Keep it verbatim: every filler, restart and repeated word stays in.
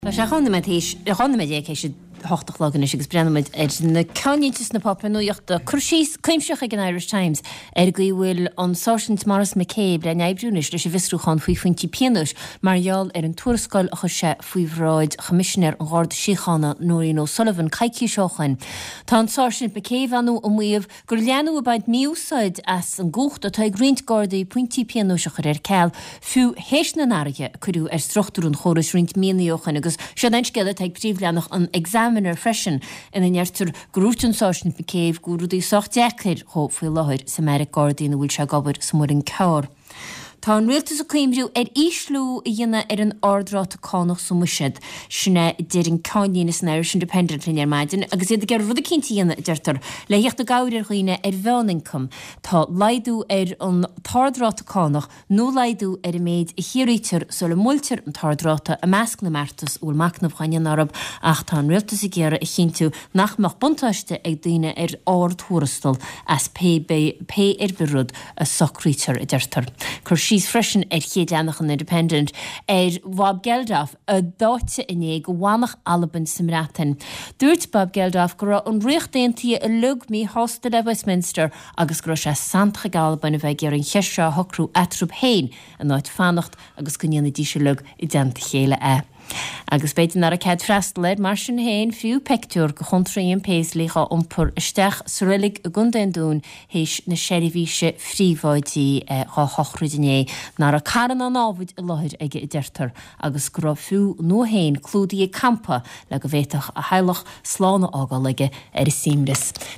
Tá sé chuna éis chuna é sé hochtachlágan agus brenneid na cenítas na papa nuochtta chusís céimseach ag an Irish Times ar gohfuil an Sergeant Maurice McCabe le neibbrúnis leis visrúchan faoi fointí pianúis marall ar an tuarascoil a chu sé faoi bhráid commissioner an gáda síchanna Noreen O'Sullivan caiici seochain. Tá an Sergeant McCabe anú an muomh gur leanú a baid miúsáid as an gúcht atá grint gádaí pointí pianúiseach ar ceall fiú héis na náige chuú ar struchtúrún choras rint mííochan agus se einsgelle ag príomhleannach an exam freisin in an neartur grútan Sergeant McCabe gúrúdaí socht deachir ho faoi láthir sa Americ Guardian a bhfuil se gobar sa mór an ceir. Tá an rialtas a céimriú ar íslú a dhéine ar an ardrát a cánach sa muisiid sinna deir an cáinínas na Irish Independent in ar maidin agus iad gur rud a cinnta dhéine deirtar le dhéocht a gáir ar chuoine ar bheanincum tá laidú ar an tardrát a cánach nó laidú ar a méid i chiarítar so le múltar an tardráta a measc na martas úl macnamh chaine arab ach tá an rialtas a ggéara a chinntu nachmach buntáiste ag daoine ar ardthúrastal as pe ar birrud a socrítar a deirtar. She's freshen at Chéadleannach an Independent er Bob Geldof a dáte iné go bhánach Alban Simratin. Dúirt Bob Geldof go raibh an riocht daontí a lug mí hostel le Westminster agus go raibh sé Santa Galban a bheith ar an cheisre hocrú atrúb hain a náid fannacht agus go níana díse lug i denta chéile é. Agus beidir ar a cead freistal mar sin héin fiú pictiúr go chuntraíon péislícha umpur isteach surillig a gundain dún héis na sérihíse fríomháidí á hochrudiné nar a caran an ábhaid i láthir aige i deirtar agus go fiú nó héin clúdaí campa le go bhéiteach a heilech slána ágálaige ar i símris.